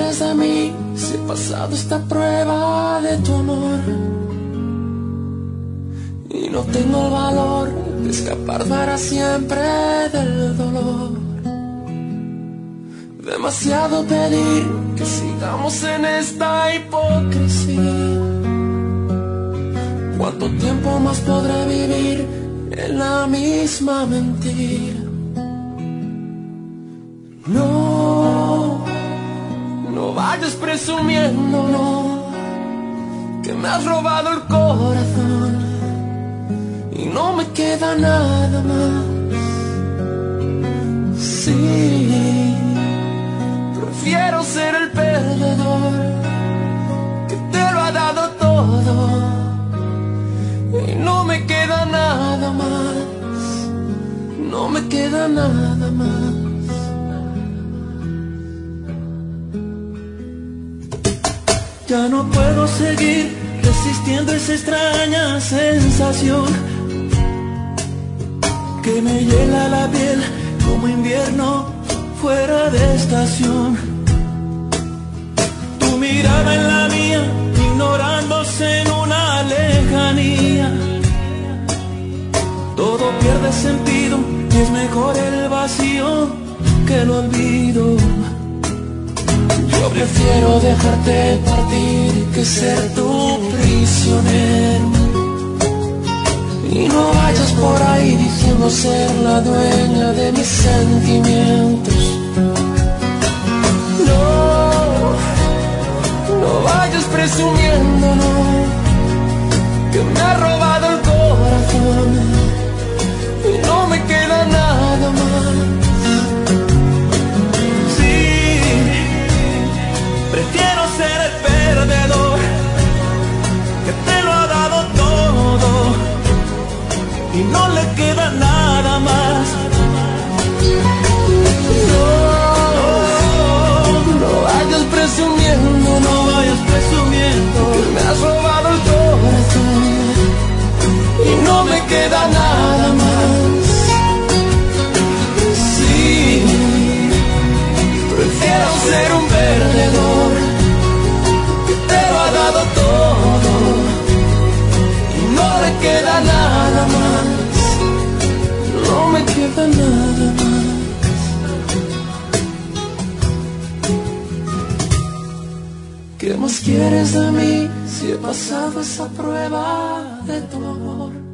quieres de mí si he pasado esta prueba de tu amor? Y no tengo el valor de escapar para siempre del dolor. Demasiado pedir que sigamos en esta hipocresía. ¿Cuánto tiempo más podré vivir en la misma mentira? No, no vayas presumiendo, no, que me has robado el corazón y no me queda nada más. Sí, prefiero ser el perdedor que te lo ha dado todo y no me queda nada más, no me queda nada más. Ya no puedo seguir resistiendo esa extraña sensación que me hiela la piel como invierno fuera de estación. Tu mirada en la mía, ignorándose en una lejanía. Todo pierde sentido y es mejor el vacío que el olvido. Yo prefiero dejarte partir que ser tu prisionero. Y no vayas por ahí diciendo ser la dueña de mis sentimientos. No, no vayas presumiendo, no, que me ha robado el corazón y no me queda nada más. Prefiero ser el perdedor que te lo ha dado todo y no le queda nada más. No, no vayas presumiendo, no vayas presumiendo que me has robado el corazón y no me queda nada más. Sí, prefiero ser un perdedor que te lo ha dado todo y no le queda nada más, no me queda nada más. ¿Qué más quieres de mí si he pasado esa prueba de tu amor?